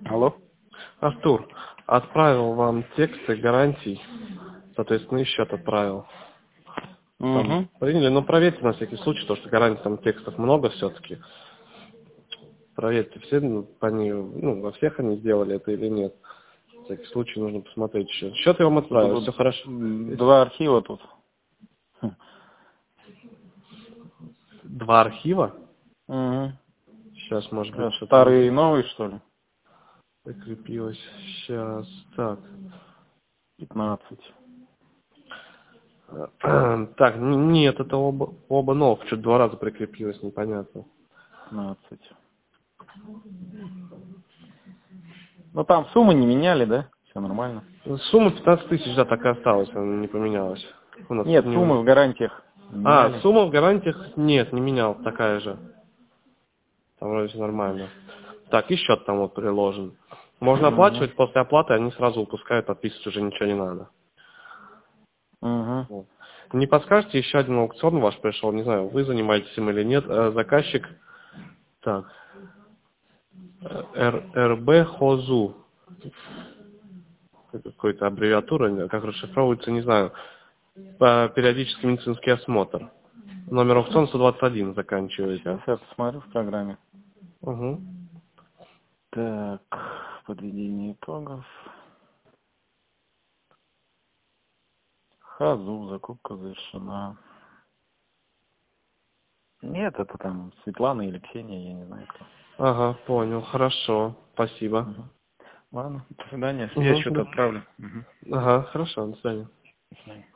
Алло. Артур, отправил вам тексты гарантий, соответственно, и счет отправил. Там Угу. приняли, но проверьте на всякий случай, потому что гарантий там текстов много все-таки. Проверьте, все они, во всех они сделали это или нет. На всякий случай нужно посмотреть счет. Счет я вам отправил, все хорошо. Два архива тут. Два архива? Угу. Сейчас, может быть, что-то Старый и новый, что ли? прикрепилось. Сейчас, так. 15. Так, нет, это оба новых. Что-то два раза прикрепилось, непонятно. 15. Ну там суммы не меняли, да? Все нормально. Сумма 15 тысяч, да, так и осталась, она не поменялась. У нас Нет, суммы в гарантиях не меняли. сумма в гарантиях нет, не менял, такая же. Там вроде все нормально. Так, и счет там вот приложен. Можно оплачивать, после оплаты они сразу выпускают, подписывать уже ничего не надо. Угу. Вот. Не подскажете, еще один аукцион ваш пришел, не знаю, вы занимаетесь им или нет. Заказчик, так, РБ Хозу. Какой-то аббревиатура, как расшифровывается, не знаю. Периодический медицинский осмотр. Номер аукциона 121 заканчивается. Сейчас я посмотрю в программе. Угу. Так, подведение итогов. Хазу, закупка завершена. Нет, это там Светлана или Ксения, я не знаю кто. Ага, понял, хорошо, спасибо. Угу. Ладно, до свидания. Я счет отправлю. Угу. Ага, хорошо, до свидания. До свидания.